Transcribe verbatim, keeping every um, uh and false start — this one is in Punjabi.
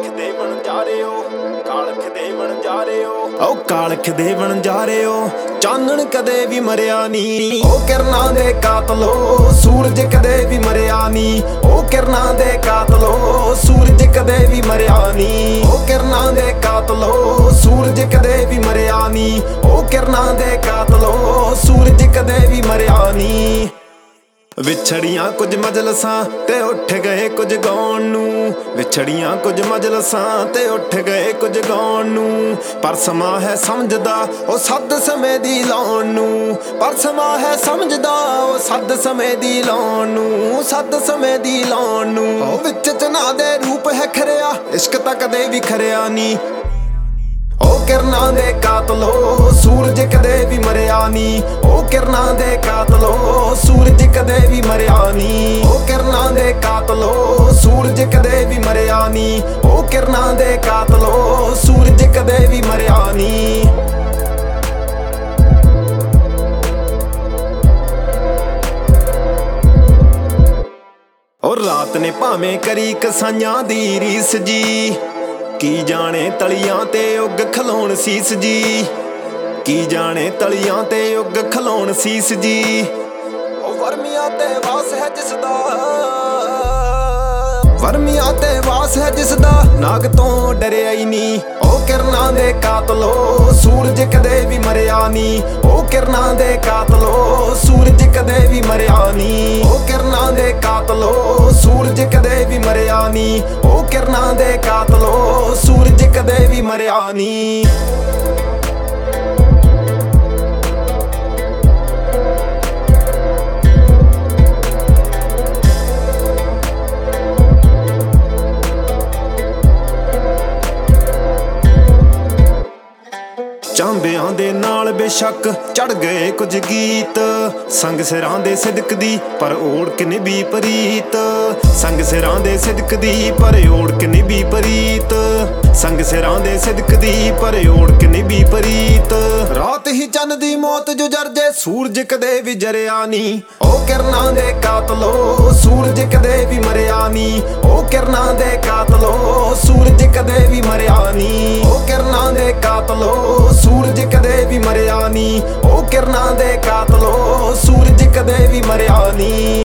ਕਾਲਖ ਦੇ ਬਣ ਜਾ ਰਹੇ ਹੋ, ਕਾਲਖ ਦੇ ਬਣ ਜਾ ਰਹੇ ਹੋ, ਓ ਕਾਲਖ ਦੇ ਬਣ ਜਾ ਰਹੇ ਹੋ। ਚਾਨਣ ਕਦੇ ਵੀ ਮਰਿਆ ਨੀ, ਓ ਕਿਰਨਾਂ ਦੇ ਕਾਤਲੋ, ਸੂਰਜ ਕਦੇ ਵੀ ਮਰਿਆ ਨੀ, ਓ ਕਿਰਨਾਂ ਦੇ ਕਾਤਲੋ, ਸੂਰਜ ਕਦੇ ਵੀ ਮਰਿਆ ਨੀ, ਓ ਕਿਰਨਾਂ ਦੇ ਕਾਤਲੋ, ਸੂਰਜ ਕਦੇ ਵੀ ਮਰਿਆ ਨੀ, ਓ ਕਿਰਨਾਂ ਦੇ ਕਾਤਲੋ, ਸੂਰਜ ਕਦੇ ਵੀ ਮਰਿਆ ਨੀ। ਵਿਛੜੀਆਂ ਕੁਝ ਮਜਲਸਾਂ ਤੇ ਉੱਠ ਗਏ ਕੁਝ ਗਾਉਣ ਨੂੰ, ਵਿਛੜੀਆਂ ਕੁਝ ਮਜਲਸਾਂ ਤੇ ਉੱਠ ਗਏ ਕੁਝ ਗਾਉਣ ਨੂੰ। ਪਰ ਸਮਾਂ ਹੈ ਸਮਝਦਾ ਉਹ ਸੱਦ ਸਮੇਂ ਦੀ ਲਾਉਣ ਨੂੰ, ਪਰ ਸਮਾਂ ਹੈ ਸਮਝਦਾ ਉਹ ਸੱਦ ਸਮੇਂ ਦੀ ਲਾਉਣ ਨੂੰ, ਸੱਦ ਸਮੇਂ ਦੀ ਲਾਉਣ ਨੂੰ। ਉਹ ਵਿੱਚ ਚਨਾ ਦੇ ਰੂਪ ਹੈ ਖਰਿਆ, ਇਸ਼ਕ ਤਾਂ ਕਦੇ ਵੀ ਖਰਿਆ ਨੀ। ਓ ਕਿਰਨਾਂ ਦੇ ਕਾਤਲੋ, ਸੂਰਜ ਕਦੇ ਵੀ ਮਰਿਆ ਨੀ, ਓ ਕਿਰਨਾਂ ਦੇ ਕਾਤਲੋ, ਸੂਰਜ ਕਦੇ ਵੀ ਮਰਿਆ ਨੀ, ਓ ਕਿਰਨਾਂ ਦੇ ਕਾਤਲੋ, ਸੂਰਜ ਕਦੇ ਵੀ ਮਰਿਆ ਨੀ, ਓ ਕਿਰਨਾਂ ਦੇ ਕਾਤਲੋ, ਸੂਰਜ ਕਦੇ ਵੀ ਮਰਿਆ ਨੀ। ਓ ਰਾਤ ਨੇ ਭਾਵੇਂ ਕਰੀ ਕਸਾਈਆਂ ਦੀ ਰੀਸ ਜੀ, ਕੀ ਜਾਣੇ ਤਲੀਆਂ ਤੇ ਉੱਗ ਖਲਾਉਣ ਸੀਸ ਜੀ, ਕੀ ਜਾਣੇ ਤਲੀਆਂ ਤੇ ਉੱਗ ਖਲਾਉਣ ਸੀਸ ਜੀ। ਉਹ ਵਰਮੀਆਂ ਤੇ ਵਾਸ ਹੈ ਜਿਸਦਾ, ਵਰਮੀਆਂ ਤੇ ਵਾਸ ਹੈ ਜਿਸਦਾ, ਨਾਗ ਤੋਂ ਡਰਿਆ ਹੀ ਨੀ। ਉਹ ਕਿਰਨਾਂ ਦੇ ਕਾਤਲੋ, ਸੂਰਜ ਕਦੇ ਵੀ ਮਰਿਆ ਨੀ, ਉਹ ਕਿਰਨਾਂ ਦੇ ਕਾਤਲੋ, ਸੂਰਜ ਕਦੇ ਵੀ ਮਰਿਆ ਨੀ, ਉਹ ਕਿਰਨਾਂ ਦੇ ਕਾਤਲੋ, ਸੂਰਜ ਕਦੇ ਵੀ ਮਰਿਆ ਨੀ, ਉਹ ਕਿਰਨਾਂ ਦੇ ਕਾਤਲੋ, ਸੂਰਜ ਕਦੇ ਵੀ ਮਰਿਆ ਨੀ। ਚਾਂਬਿਆਂ ਦੇ ਨਾਲ ਬੇਸ਼ੱਕ ਚੜ ਗਏ ਕੁਝ ਗੀਤ, ਸੰਗ ਸਿਰਾਂ ਦੇ ਸਿਦਕ ਦੀ ਪਰ ਓੜ ਕੇ ਨਿਭੀ ਪ੍ਰੀਤ, ਸੰਗ ਸਿਰਾਂ ਦੇ ਸਿਦਕ ਦੀ ਪਰ ਓੜ ਕੇ ਨਿਭੀ ਪ੍ਰੀਤ, ਸੰਗ ਸਿਰਾਂ ਦੇ ਸਿਦਕ ਦੀ ਪਰ ਓੜ ਕੇ ਨਿਭੀ ਪ੍ਰੀਤ। ਰਾਤ ਹੀ ਚੰਨ ਦੀ ਮੌਤ ਜੋ ਜਰਜੇ, ਸੂਰਜ ਕਦੇ ਵੀ ਜਰਿਆ ਨੀ। ਉਹ ਕਿਰਨਾਂ ਦੇ ਕਾਤਲੋ, ਸੂਰਜ ਕਦੇ ਵੀ ਮਰਿਆ ਨੀ, ਉਹ ਕਿਰਨਾਂ ਦੇ ਕਾਤਲੋ, ਸੂਰਜ ਕਦੇ ਵੀ ਮਰਿਆ ਨੀ, ਉਹ ਕਿਰਨਾਂ ਦੇ ਕਾਤਲੋ, ਸੂਰਜ ਕਦੇ ਵੀ ਮਰਿਆ ਨੀ, ਉਹ ਕਿਰਨਾਂ ਦੇ ਕਾਤਲੋ, ਸੂਰਜ ਕਦੇ ਵੀ ਮਰਿਆ ਨੀ।